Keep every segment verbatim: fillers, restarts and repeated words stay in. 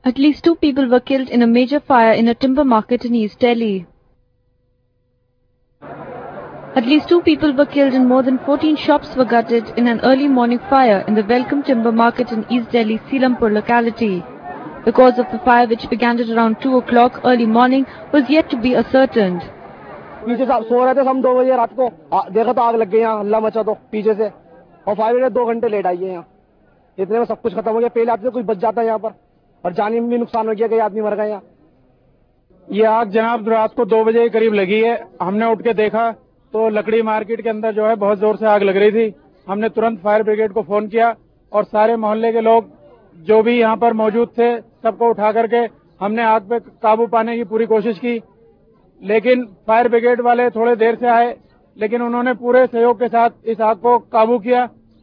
At least two people were killed in a major fire in a timber market in East Delhi. At least two people were killed and more than fourteen shops were gutted in an early morning fire in the Welcome Timber Market in East Delhi's Seelampur locality. The cause of the fire, which began at around two o'clock early morning, was yet to be ascertained. पीछे से सो रहे थे हम दो बजे रात को देखा तो आग लग गई यहाँ हल्ला मचा तो पीछे से और फायर ब्रिगेड दो घंटे लेट आई है यहाँ इतने में सब कुछ खत्म हो गया पहले आते तो कुछ बच जाता है यहाँ पर और जानी में भी नुकसान हो गया कई आदमी मर गए यहाँ ये आग जनाब रात को दो बजे के करीब लगी है हमने उठ के देखा तो लकड़ी मार्केट के अंदर जो है बहुत जोर से आग लग रही थी हमने तुरंत फायर ब्रिगेड को फोन किया और सारे मोहल्ले के लोग जो भी यहाँ पर मौजूद थे सबको उठा करके हमने आग पे काबू पाने की पूरी कोशिश की लेकिन फायर ब्रिगेड वाले थोड़े देर से आए लेकिन उन्होंने पूरे सहयोग के साथ इस आग को काबू किया।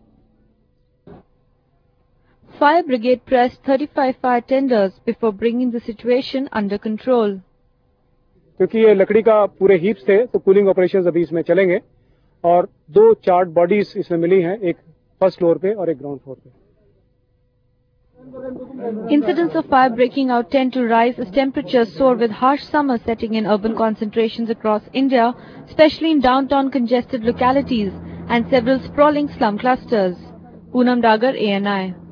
Fire brigade pressed thirty-five fire tenders before bringing the situation under control. क्योंकि ये लकड़ी का पूरे हीप्स थे तो कूलिंग ऑपरेशंस अभी इसमें चलेंगे और दो चार्ट बॉडीज इसमें मिली हैं एक फर्स्ट फ्लोर पे और एक ग्राउंड फ्लोर पे। Incidents of fire breaking out tend to rise as temperatures soar with harsh summer setting in urban concentrations across India, especially in downtown congested localities and several sprawling slum clusters. Poonam Dagar, A N I.